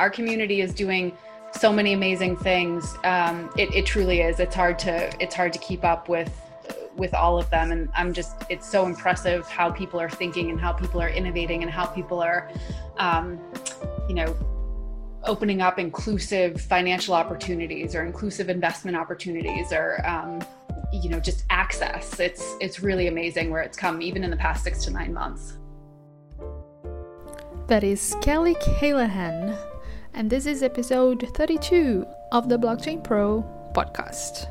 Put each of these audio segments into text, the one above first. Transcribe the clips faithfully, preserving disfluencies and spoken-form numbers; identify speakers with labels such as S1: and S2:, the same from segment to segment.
S1: our community is doing so many amazing things. Um, it, it truly is. It's hard to it's hard to keep up with with all of them. And I'm just, it's so impressive how people are thinking and how people are innovating and how people are, um, you know, opening up inclusive financial opportunities or inclusive investment opportunities or, um, you know, just access. It's, it's really amazing where it's come even in the past six to nine months.
S2: That is Kelly Callahan, and this is episode thirty-two of the Blockchain Pro podcast.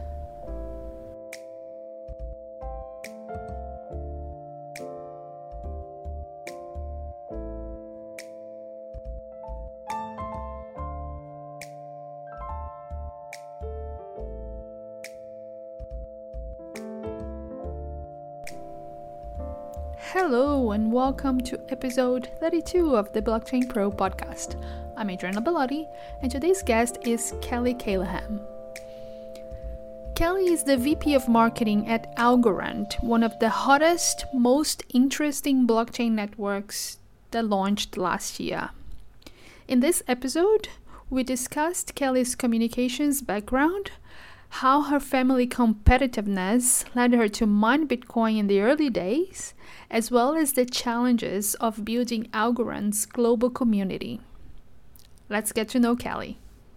S2: Hello and welcome to episode thirty-two of the Blockchain Pro podcast. I'm Adriana Bellotti and today's guest is Kelly Callahan. Kelly is the V P of Marketing at Algorand, one of the hottest, most interesting blockchain networks that launched last year. In this episode, we discussed Kelly's communications background, how her family competitiveness led her to mine Bitcoin in the early days, as well as the challenges of building Algorand's global community. Let's get to know Kelly.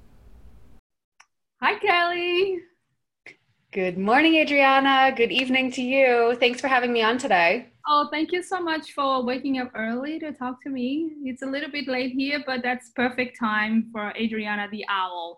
S1: Hi, Kelly. Good morning, Adriana. Good evening to you. Thanks for having me on today.
S3: Oh, thank you so much for waking up early to talk to me. It's a little bit late here, but that's perfect time for Adriana the Owl.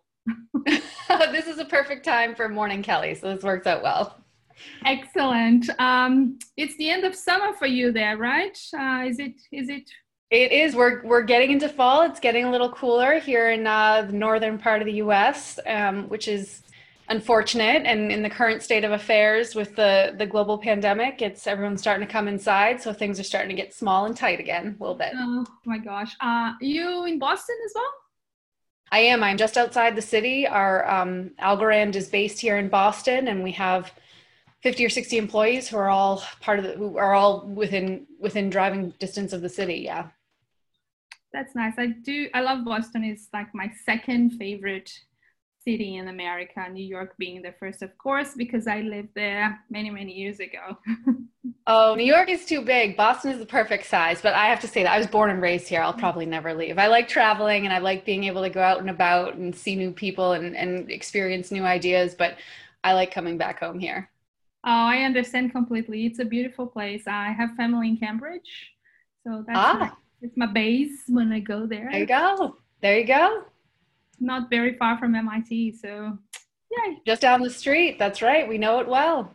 S1: This is a perfect time for morning Kelly, so this works out well.
S3: Excellent. Um, it's the end of summer for you there, right? Uh, is it? Is it?
S1: It is. We're we're getting into fall. It's getting a little cooler here in uh, the northern part of the U S, um, which is unfortunate. And in the current state of affairs with the the global pandemic, it's everyone's starting to come inside, so things are starting to get small and tight again a little bit.
S3: Oh my gosh. Uh, you in Boston as well?
S1: I am. I'm just outside the city. Our um, Algorand is based here in Boston, and we have fifty or sixty employees who are all part of the, who are all within within driving distance of the city. Yeah.
S3: That's nice. I do. I love Boston. It's like my second favorite city in America, New York being the first, of course, because I lived there many, many years ago.
S1: Oh, New York is too big. Boston is the perfect size, but I have to say that I was born and raised here. I'll probably never leave. I like traveling and I like being able to go out and about and see new people and, and experience new ideas, but I like coming back home here.
S3: Oh, I understand completely. It's a beautiful place. I have family in Cambridge, so that's
S1: ah.
S3: my, it's my base when I go there.
S1: There you go. There you go.
S3: Not very far from M I T, so yay.
S1: Just down the street. That's right. We know it well.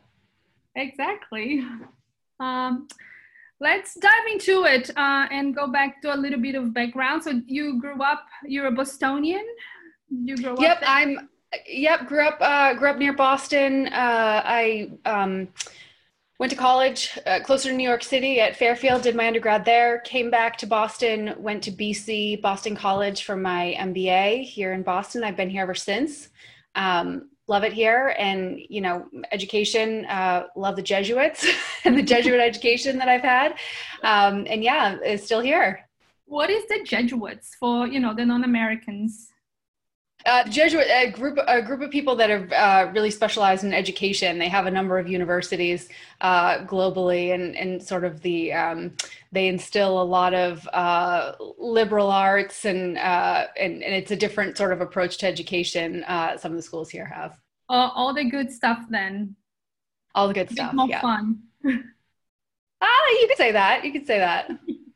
S3: Exactly. Um, let's dive into it uh, and go back to a little bit of background. So you grew up, you're a Bostonian? You grew
S1: yep,
S3: up there?
S1: I'm, yep, grew up, uh, grew up near Boston. Uh, I um, went to college uh, closer to New York City at Fairfield, did my undergrad there, came back to Boston, went to B C, Boston College for my M B A here in Boston. I've been here ever since. Um, love it here. And, you know, education, uh, love the Jesuits and the Jesuit education that I've had. Um, and yeah, it's still here.
S3: What is the Jesuits for, you know, the non-Americans?
S1: Uh, Jesuit, a group, a group of people that are uh, really specialized in education. They have a number of universities uh, globally, and, and sort of the um, they instill a lot of uh, liberal arts, and, uh, and and it's a different sort of approach to education. Uh, some of the schools here have
S3: uh, all the good stuff. Then
S1: all the good stuff.
S3: More
S1: yeah.
S3: fun.
S1: Ah, you could say that. You could say that.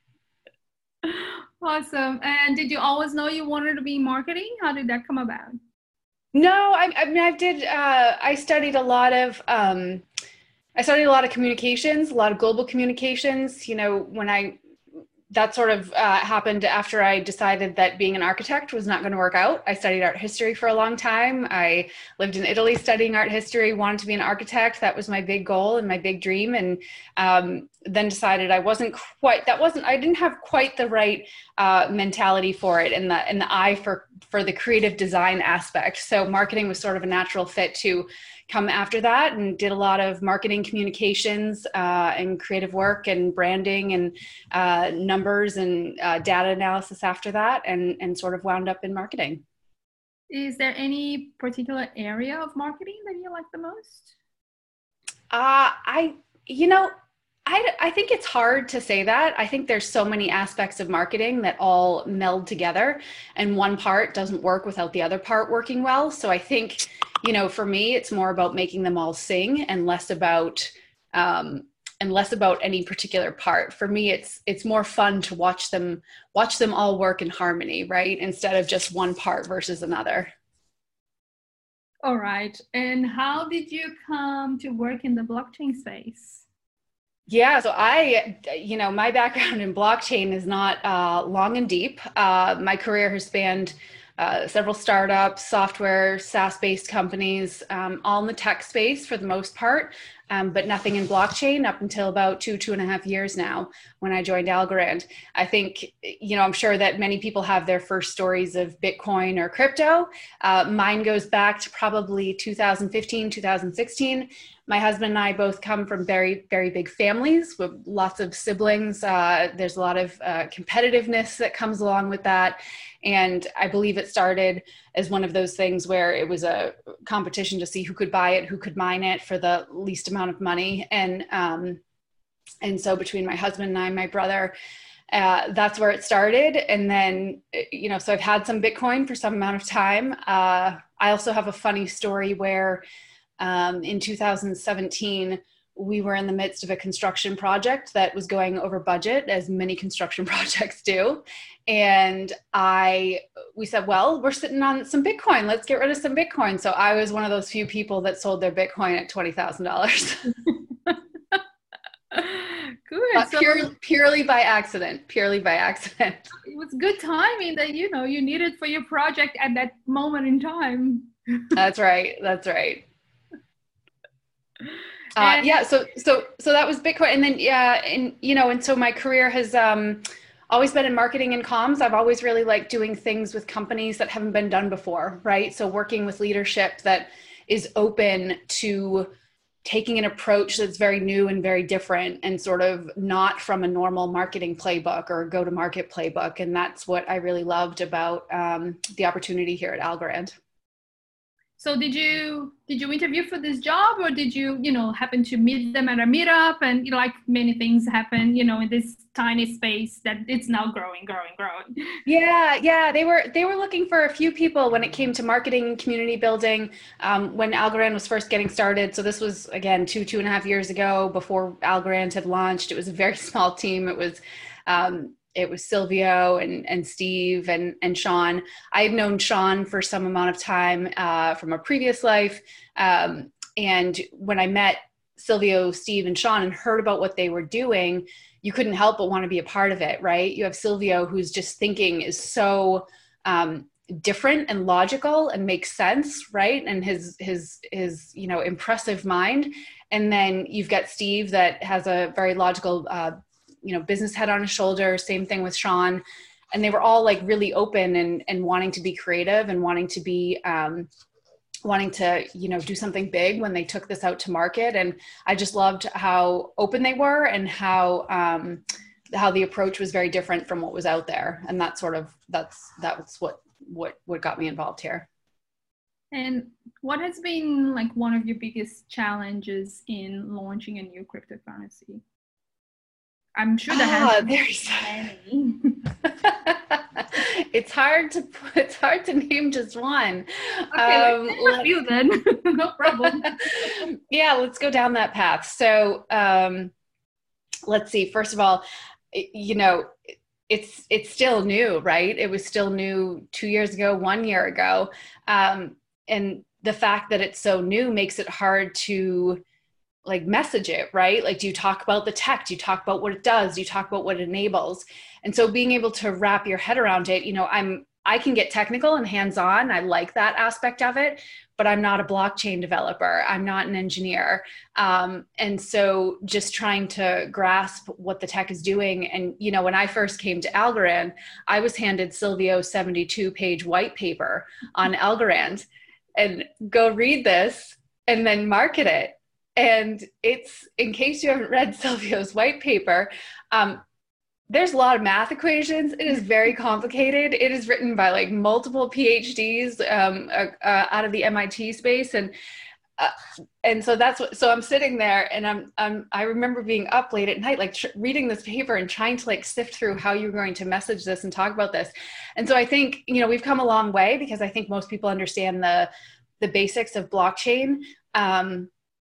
S3: Awesome. And did you always know you wanted to be in marketing? How did that come about?
S1: No, I, I mean, I did, uh, I studied a lot of, um, I studied a lot of communications, a lot of global communications. You know, when I, that sort of uh, happened after I decided that being an architect was not going to work out. I studied art history for a long time. I lived in Italy studying art history, wanted to be an architect. That was my big goal and my big dream. And um, then decided I wasn't quite, that wasn't, I didn't have quite the right uh, mentality for it and the, and the eye for, for the creative design aspect. So marketing was sort of a natural fit to come after that, and did a lot of marketing communications uh, and creative work and branding and uh, numbers and uh, data analysis after that, and, and sort of wound up in marketing.
S3: Is there any particular area of marketing that you like the most?
S1: Uh, I, you know, I, I think it's hard to say that. I think there's so many aspects of marketing that all meld together, and one part doesn't work without the other part working well. So I think, you know, for me, it's more about making them all sing and less about, um, and less about any particular part. For me, it's, it's more fun to watch them, watch them all work in harmony, right? Instead of just one part versus another.
S3: All right. And how did you come to work in the blockchain space?
S1: Yeah, so I, you know, my background in blockchain is not uh, long and deep. Uh, my career has spanned uh, several startups, software, SaaS-based companies, um, all in the tech space for the most part, um, but nothing in blockchain up until about two, two and a half years now when I joined Algorand. I think, you know, I'm sure that many people have their first stories of Bitcoin or crypto. Uh, mine goes back to probably two thousand fifteen, two thousand sixteen. My husband and I both come from very, very big families with lots of siblings. Uh, there's a lot of uh, competitiveness that comes along with that. And I believe it started as one of those things where it was a competition to see who could buy it, who could mine it for the least amount of money. And, um, and so between my husband and I, my brother, uh, that's where it started. And then, you know, so I've had some Bitcoin for some amount of time. Uh, I also have a funny story where Um, in two thousand seventeen, we were in the midst of a construction project that was going over budget, as many construction projects do. And I, we said, well, we're sitting on some Bitcoin. Let's get rid of some Bitcoin. So I was one of those few people that sold their Bitcoin at twenty thousand dollars.
S3: Good.
S1: Uh,
S3: so
S1: pure, purely by accident, purely by accident.
S3: It was good timing that, you know, you needed for your project at that moment in time.
S1: That's right. That's right. Uh, yeah, so so so that was Bitcoin, and then yeah, and you know, and so my career has um, always been in marketing and comms. I've always really liked doing things with companies that haven't been done before, right? So working with leadership that is open to taking an approach that's very new and very different, and sort of not from a normal marketing playbook or go-to-market playbook. And that's what I really loved about um, the opportunity here at Algorand.
S3: So did you did you interview for this job, or did you, you know, happen to meet them at a meetup? And, you know, like many things happen, you know, in this tiny space that it's now growing, growing, growing.
S1: Yeah, yeah, they were they were looking for a few people when it came to marketing and community building um, when Algorand was first getting started. So this was, again, two, two and a half years ago, before Algorand had launched. It was a very small team. It was um, It was Silvio and, and Steve and, and Sean. I had known Sean for some amount of time uh, from a previous life. Um, and when I met Silvio, Steve, and Sean and heard about what they were doing, you couldn't help but want to be a part of it, right? You have Silvio, who's just thinking is so um, different and logical and makes sense, right? And his, his, his, you know, impressive mind. And then you've got Steve that has a very logical uh, you know, business head on his shoulder. Same thing with Sean. And they were all like really open and, and wanting to be creative and wanting to be, um, wanting to, you know, do something big when they took this out to market. And I just loved how open they were and how, um, how the approach was very different from what was out there. And that sort of, that's, that's what, what, what got me involved here.
S3: And what has been like one of your biggest challenges in launching a new cryptocurrency? I'm sure that
S1: ah,
S3: has
S1: there's
S3: many.
S1: It's hard to put, it's hard to name just one.
S3: Okay,
S1: um,
S3: let's name a few then. No problem.
S1: Yeah, let's go down that path. So um, let's see. First of all, you know, it's it's still new, right? It was still new two years ago, one year ago, um, and the fact that it's so new makes it hard to like message it, right? Like, do you talk about the tech? Do you talk about what it does? Do you talk about what it enables? And so being able to wrap your head around it, you know, I'm, I can get technical and hands-on. I like that aspect of it, but I'm not a blockchain developer. I'm not an engineer. Um, and so just trying to grasp what the tech is doing. And, you know, when I first came to Algorand, I was handed Silvio's seventy-two page white paper on Algorand and go read this and then market it. And it's, in case you haven't read Silvio's white paper, um, there's a lot of math equations. It is very complicated. It is written by like multiple PhDs um, uh, uh, out of the M I T space. And uh, and so that's what, so I'm sitting there and I'm, I'm, I remember being up late at night, like tr- reading this paper and trying to like sift through how you're going to message this and talk about this. And so I think, you know, we've come a long way because I think most people understand the, the basics of blockchain. Um,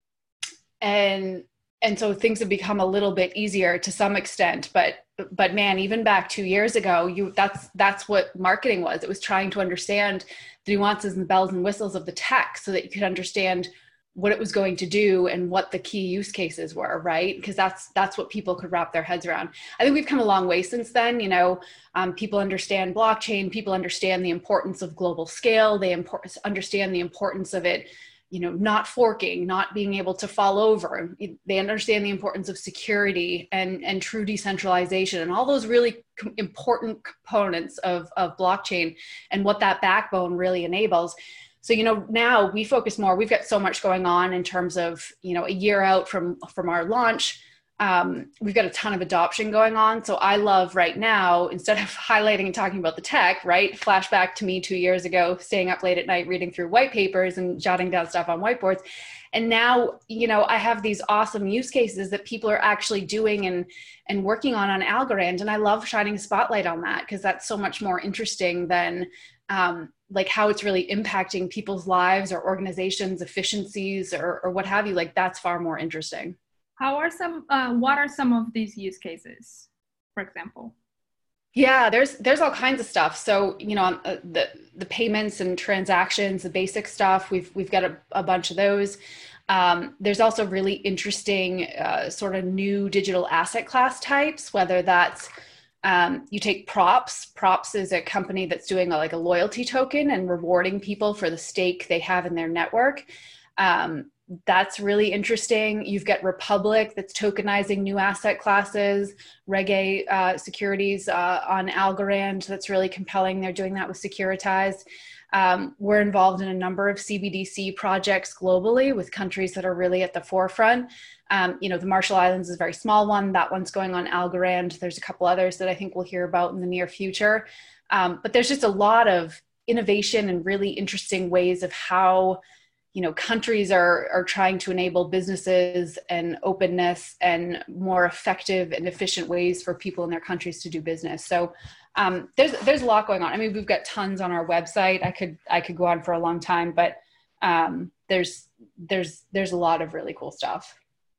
S1: and And so things have become a little bit easier to some extent, but but man, even back two years ago, you that's that's what marketing was. It was trying to understand the nuances and the bells and whistles of the tech so that you could understand what it was going to do and what the key use cases were, right? Because that's that's what people could wrap their heads around. I think we've come a long way since then. You know, um, people understand blockchain, people understand the importance of global scale, they import, understand the importance of it, you know, not forking, not being able to fall over. They understand the importance of security and, and true decentralization and all those really com- important components of, of blockchain and what that backbone really enables. So, you know, now we focus more, we've got so much going on in terms of, you know, a year out from, from our launch. Um, we've got a ton of adoption going on. So I love right now, instead of highlighting and talking about the tech, right? Flashback to me two years ago, staying up late at night, reading through white papers and jotting down stuff on whiteboards. And now, you know, I have these awesome use cases that people are actually doing and, and working on on Algorand. And I love shining a spotlight on that because that's so much more interesting than um, like how it's really impacting people's lives or organizations' efficiencies or, or what have you. Like that's far more interesting.
S3: How are some, uh, what are some of these use cases, for example?
S1: Yeah, there's there's all kinds of stuff. So, you know, uh, the the payments and transactions, the basic stuff, we've we've got a, a bunch of those. Um, there's also really interesting uh, sort of new digital asset class types, whether that's um, you take Props. Props is a company that's doing a, like a loyalty token and rewarding people for the stake they have in their network. Um, That's really interesting. You've got Republic that's tokenizing new asset classes, Reg A uh, securities uh, on Algorand. That's really compelling. They're doing that with Securitize. Um, we're involved in a number of C B D C projects globally with countries that are really at the forefront. Um, you know, the Marshall Islands is a very small one. That one's going on Algorand. There's a couple others that I think we'll hear about in the near future. Um, but there's just a lot of innovation and really interesting ways of how you know, countries are, are trying to enable businesses and openness and more effective and efficient ways for people in their countries to do business. So um, there's there's a lot going on. I mean, we've got tons on our website. I could I could go on for a long time, but um, there's there's there's a lot of really cool stuff.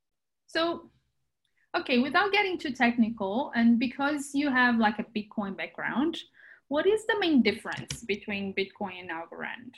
S3: So, okay, without getting too technical, and because you have like a Bitcoin background, what is the main difference between Bitcoin and Algorand?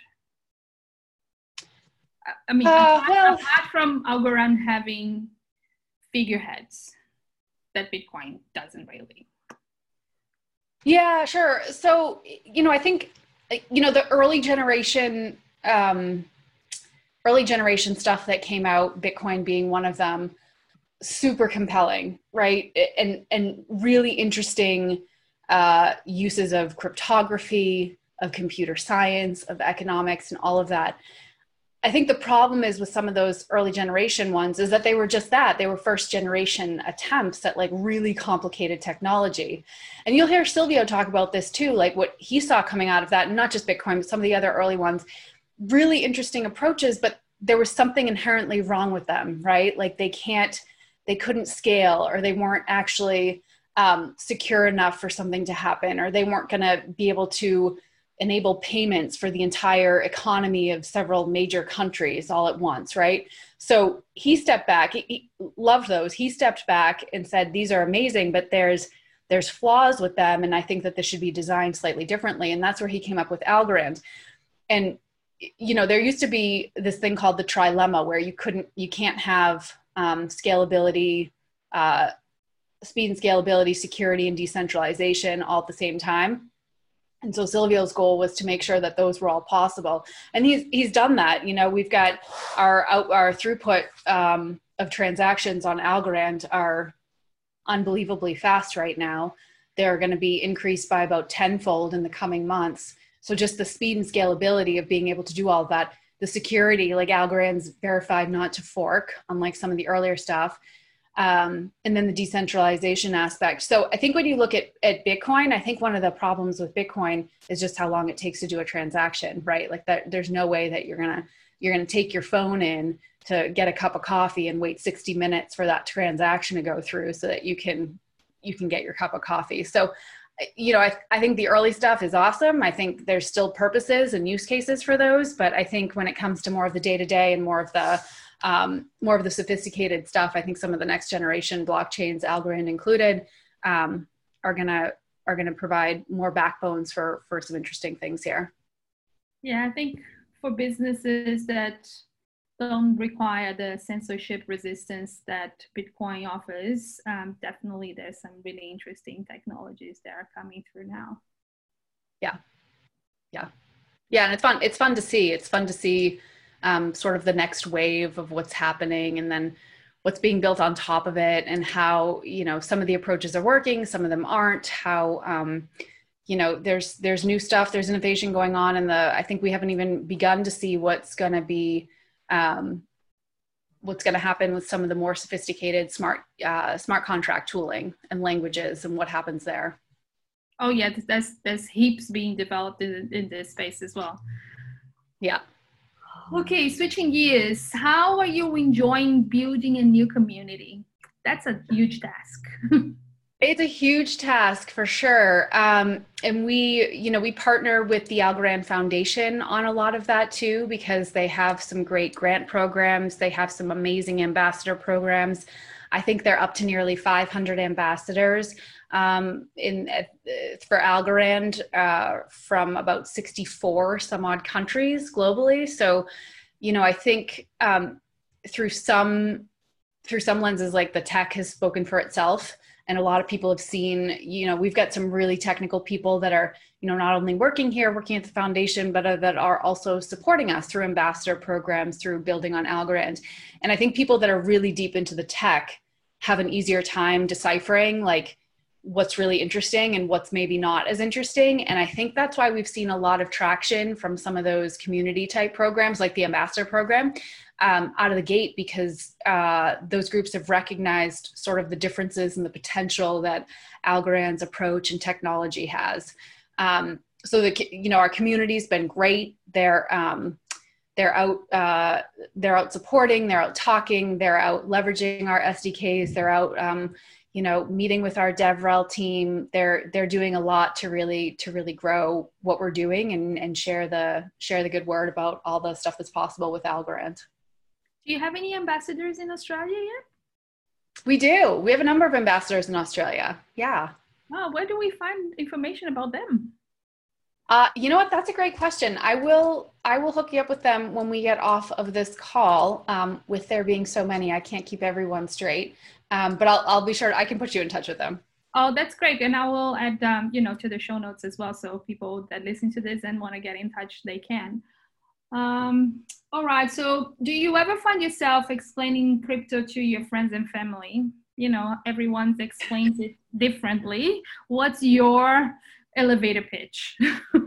S3: I mean,
S1: uh,
S3: apart,
S1: well,
S3: apart from Algorand having figureheads that Bitcoin doesn't really.
S1: Yeah, sure. So, you know, I think, you know, the early generation, um, early generation stuff that came out, Bitcoin being one of them, super compelling, right? And, and really interesting uh, uses of cryptography, of computer science, of economics, and all of that. I think the problem is with some of those early generation ones is that they were just that. They were first generation attempts at like really complicated technology. And you'll hear Silvio talk about this too, like what he saw coming out of that, and not just Bitcoin, but some of the other early ones, really interesting approaches, but there was something inherently wrong with them, right? Like they can't, they couldn't scale, or they weren't actually um, secure enough for something to happen, or they weren't gonna be able to enable payments for the entire economy of several major countries all at once, right? So he stepped back, he, he loved those. He stepped back and said, these are amazing, but there's there's flaws with them. And I think that this should be designed slightly differently. And that's where he came up with Algorand. And, you know, there used to be this thing called the trilemma where you couldn't, you can't have um, scalability, uh, speed and scalability, security and decentralization all at the same time. And so Silvio's goal was to make sure that those were all possible. And he's he's done that. You know, we've got our out, our throughput um, of transactions on Algorand are unbelievably fast right now. They're going to be increased by about tenfold in the coming months. So just the speed and scalability of being able to do all of that, the security, like Algorand's verified not to fork, unlike some of the earlier stuff. Um, and then the decentralization aspect. So I think when you look at, at Bitcoin, I think one of the problems with Bitcoin is just how long it takes to do a transaction, right? Like that, there's no way that you're gonna you're gonna take your phone in to get a cup of coffee and wait sixty minutes for that transaction to go through so that you can you can get your cup of coffee. So, you know, I, I think the early stuff is awesome. I think there's still purposes and use cases for those, but I think when it comes to more of the day-to-day and more of the Um, more of the sophisticated stuff, I think some of the next generation blockchains, Algorand included, um, are gonna are gonna provide more backbones for for some interesting things here.
S3: Yeah, I think for businesses that don't require the censorship resistance that Bitcoin offers, um, definitely there's some really interesting technologies that are coming through now.
S1: Yeah, yeah, yeah, and it's fun. It's fun to see. It's fun to see. Um, sort of the next wave of what's happening and then what's being built on top of it and how, you know, some of the approaches are working, some of them aren't, how, um, you know, there's, there's new stuff, there's innovation going on. And the, I think we haven't even begun to see what's going to be, um, what's going to happen with some of the more sophisticated smart, uh, smart contract tooling and languages and what happens there.
S3: Oh yeah, there's, there's heaps being developed in, in this space as well.
S1: Yeah.
S3: Okay, switching gears, how are you enjoying building a new community? That's a huge task.
S1: It's a huge task for sure. Um, and we, you know, we partner with the Algorand Foundation on a lot of that too, because they have some great grant programs. They have some amazing ambassador programs. I think they're up to nearly five hundred ambassadors um, in uh, for Algorand uh, from about sixty-four some odd countries globally. So, you know, I think um, through some through some lenses, like the tech has spoken for itself, and a lot of people have seen. You know, we've got some really technical people that are, you know, not only working here, working at the foundation, but uh, that are also supporting us through ambassador programs, through building on Algorand. And I think people that are really deep into the tech have an easier time deciphering like what's really interesting and what's maybe not as interesting. And I think that's why we've seen a lot of traction from some of those community type programs like the ambassador program um, out of the gate, because uh, those groups have recognized sort of the differences and the potential that Algorand's approach and technology has. Um, so the, you know, our community's been great. They're, um, they're out, uh, they're out supporting, they're out talking, they're out leveraging our S D Ks, they're out, um, you know, meeting with our DevRel team. They're, they're doing a lot to really, to really grow what we're doing and, and share the, share the good word about all the stuff that's possible with Algorand.
S3: Do you have any ambassadors in Australia yet?
S1: We do. We have a number of ambassadors in Australia. Yeah.
S3: Oh, where do we find information about them?
S1: Uh, you know what? That's a great question. I will, I will hook you up with them when we get off of this call. Um, with there being so many, I can't keep everyone straight. Um, but I'll, I'll be sure I can put you in touch with them.
S3: Oh, that's great. And I will add, um, you know, to the show notes as well. So people that listen to this and want to get in touch, they can. Um, all right. So do you ever find yourself explaining crypto to your friends and family? You know, everyone explains it differently. What's your elevator pitch?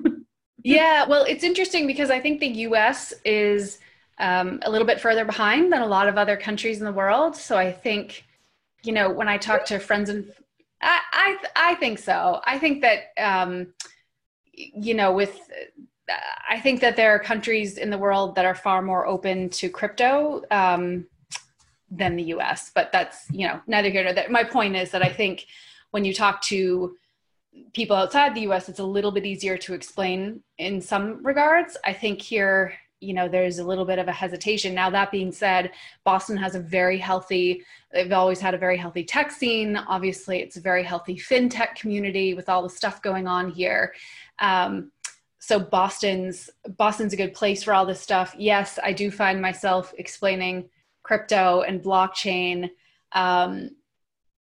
S1: Yeah, well, it's interesting because I think the U S is um, a little bit further behind than a lot of other countries in the world. So I think, you know, when I talk to friends and I, I, I think so. I think that, um, you know, with, I think that there are countries in the world that are far more open to crypto um, than the U S, but that's, you know, neither here nor there. My point is that I think when you talk to people outside the U S, it's a little bit easier to explain in some regards. I think here, you know, there's a little bit of a hesitation. Now, that being said, Boston has a very healthy, they've always had a very healthy tech scene. Obviously, it's a very healthy fintech community with all the stuff going on here. Um, so Boston's, Boston's a good place for all this stuff. Yes, I do find myself explaining crypto and blockchain um,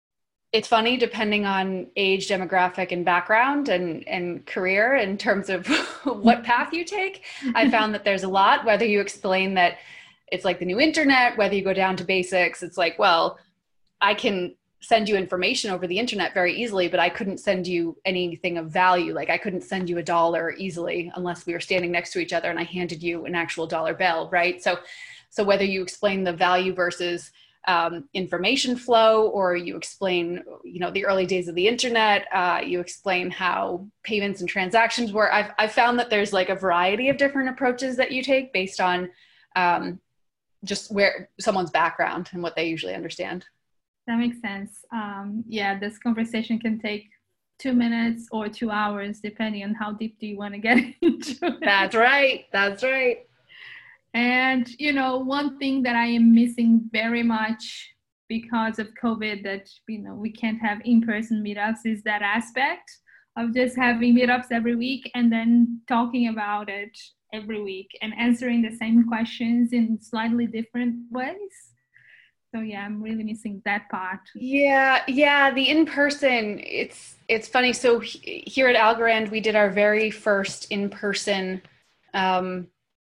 S1: it's funny depending on age, demographic, and background and, and career in terms of what path you take. I found that there's a lot, whether you explain that it's like the new internet, whether you go down to basics, it's like, well, I can send you information over the internet very easily, but I couldn't send you anything of value. Like I couldn't send you a dollar easily unless we were standing next to each other and I handed you an actual dollar bill, right? So, so whether you explain the value versus um, information flow, or you explain, you know, the early days of the internet, uh, you explain how payments and transactions work. I've, I've found that there's like a variety of different approaches that you take based on um, just where someone's background and what they usually understand.
S3: That makes sense. Um, yeah, this conversation can take two minutes or two hours, depending on how deep do you want to get into it.
S1: That's right. That's right.
S3: And, you know, one thing that I am missing very much because of COVID that, you know, we can't have in-person meetups is that aspect of just having meetups every week and then talking about it every week and answering the same questions in slightly different ways. So yeah, I'm really missing that part.
S1: Yeah, yeah, the in-person, it's it's funny. So he, here at Algorand, we did our very first in-person um,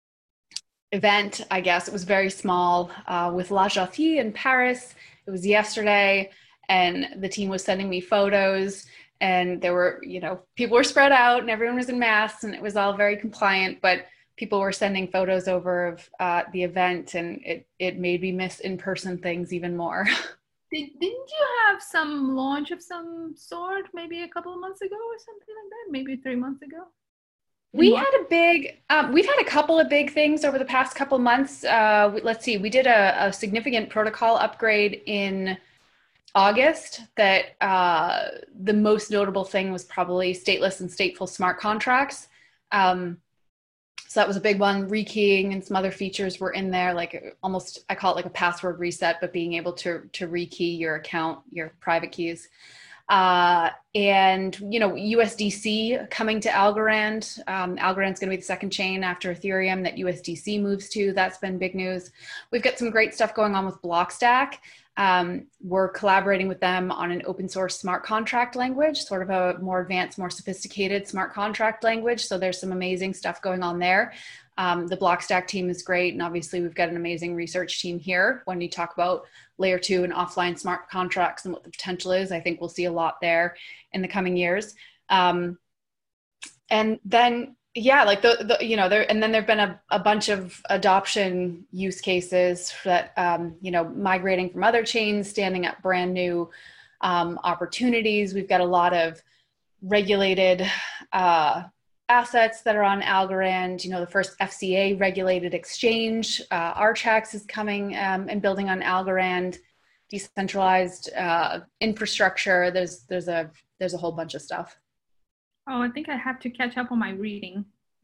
S1: event, I guess. It was very small uh, with La Jafie in Paris. It was yesterday, and the team was sending me photos, and there were, you know, people were spread out and everyone was in masks and it was all very compliant, but people were sending photos over of uh, the event, and it, it made me miss in-person things even more.
S3: Did, didn't you have some launch of some sort maybe a couple of months ago or something like that? Maybe three months ago?
S1: We had a big, um, we've had a couple of big things over the past couple of months. Uh, let's see, we did a, a significant protocol upgrade in August that uh, the most notable thing was probably stateless and stateful smart contracts. Um, so that was a big one. Rekeying and some other features were in there, like almost, I call it like a password reset, but being able to, to rekey your account, your private keys. Uh, and, you know, U S D C coming to Algorand. Um, Algorand's going to be the second chain after Ethereum that U S D C moves to. That's been big news. We've got some great stuff going on with Blockstack. Um, we're collaborating with them on an open source smart contract language, sort of a more advanced, more sophisticated smart contract language. So there's some amazing stuff going on there. Um, the Blockstack team is great. And obviously we've got an amazing research team here. When you talk about layer two and offline smart contracts and what the potential is, I think we'll see a lot there in the coming years. Um, and then, yeah, like the, the you know, there, and then there've been a, a bunch of adoption use cases that, um, you know, migrating from other chains, standing up brand new um, opportunities. We've got a lot of regulated uh, assets that are on Algorand. You know, the first F C A regulated exchange, uh, Archax is coming um, and building on Algorand, decentralized uh, infrastructure. There's, there's a, there's a whole bunch of stuff.
S3: Oh, I think I have to catch up on my reading.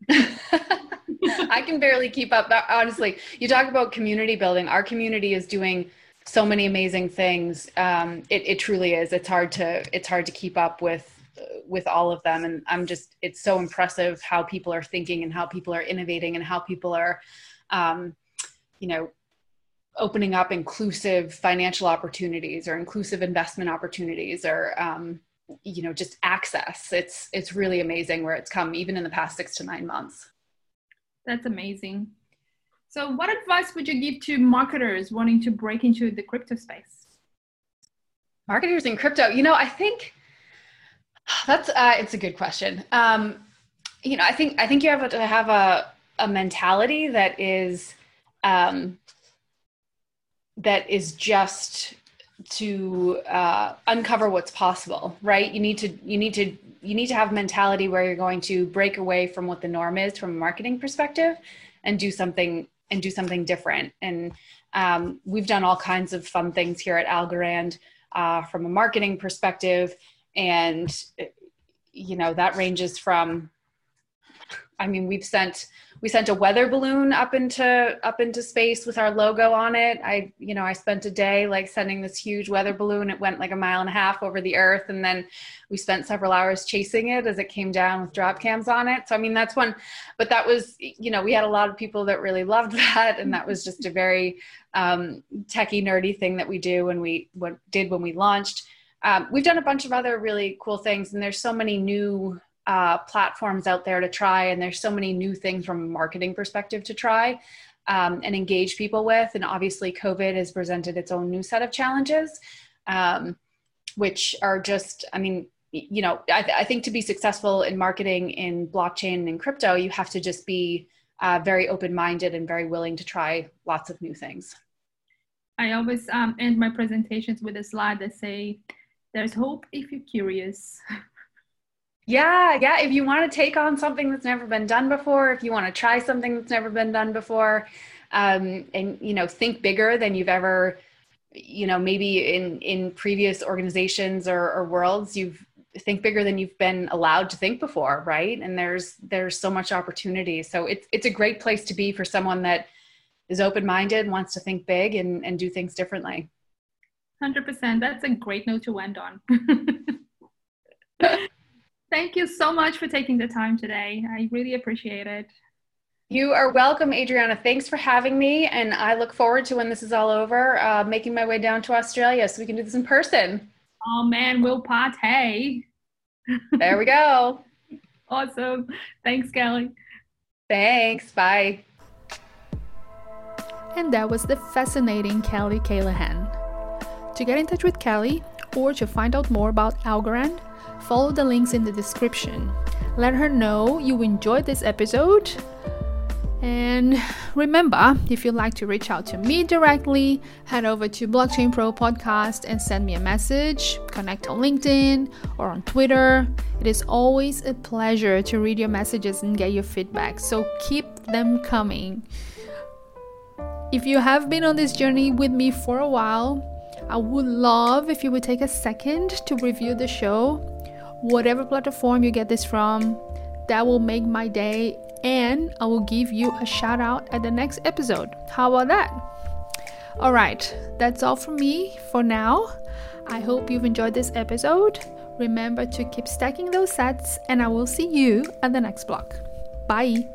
S1: I can barely keep up. Honestly, you talk about community building. Our community is doing so many amazing things. Um, it, it truly is. It's hard to, it's hard to keep up with, with all of them. And I'm just, it's so impressive how people are thinking and how people are innovating and how people are, um, you know, opening up inclusive financial opportunities or inclusive investment opportunities or, um, you know, just access. It's, it's really amazing where it's come even in the past six to nine months.
S3: That's amazing. So what advice would you give to marketers wanting to break into the crypto space?
S1: Marketers in crypto, you know, I think that's, uh, it's a good question. Um, you know, I think, I think you have to have a, a mentality that is, um, that is just to uh, uncover what's possible, right? You need to, you need to, you need to have a mentality where you're going to break away from what the norm is from a marketing perspective and do something and do something different. And um, we've done all kinds of fun things here at Algorand uh, from a marketing perspective. And, you know, that ranges from, I mean, we've sent, we sent a weather balloon up into, up into space with our logo on it. I, you know, I spent a day like sending this huge weather balloon. It went like a mile and a half over the earth. And then we spent several hours chasing it as it came down with drop cams on it. So, I mean, that's one, but that was, you know, we had a lot of people that really loved that. And that was just a very um, techie nerdy thing that we do when we what, did when we launched. Um, we've done a bunch of other really cool things, and there's so many new uh, platforms out there to try, and there's so many new things from a marketing perspective to try um, and engage people with. And obviously COVID has presented its own new set of challenges, um, which are just, I mean, you know, I, th- I think to be successful in marketing in blockchain and crypto, you have to just be uh, very open-minded and very willing to try lots of new things.
S3: I always um, end my presentations with a slide that say, there's hope if you're curious.
S1: Yeah, yeah. If you want to take on something that's never been done before, if you want to try something that's never been done before, um, and, you know, think bigger than you've ever, you know, maybe in, in previous organizations or, or worlds, you've think bigger than you've been allowed to think before, right? And there's there's so much opportunity. So it's it's a great place to be for someone that is open-minded, wants to think big and, and do things differently.
S3: one hundred percent. That's a great note to end on. Thank you so much for taking the time today. I really appreciate it.
S1: You are welcome, Adriana. Thanks for having me. And I look forward to, when this is all over, uh, making my way down to Australia so we can do this in person.
S3: Oh man, we'll party.
S1: There we go.
S3: Awesome. Thanks, Kelly.
S1: Thanks. Bye.
S2: And that was the fascinating Kelly Callahan. To get in touch with Kelly or to find out more about Algorand, follow the links in the description. Let her know you enjoyed this episode. And remember, if you'd like to reach out to me directly, head over to Blockchain Pro Podcast and send me a message, connect on LinkedIn or on Twitter. It is always a pleasure to read your messages and get your feedback, so keep them coming. If you have been on this journey with me for a while, I would love if you would take a second to review the show, whatever platform you get this from. That will make my day, and I will give you a shout out at the next episode. How about that? All right, that's all from me for now. I hope you've enjoyed this episode. Remember to keep stacking those sats, and I will see you at the next block. Bye.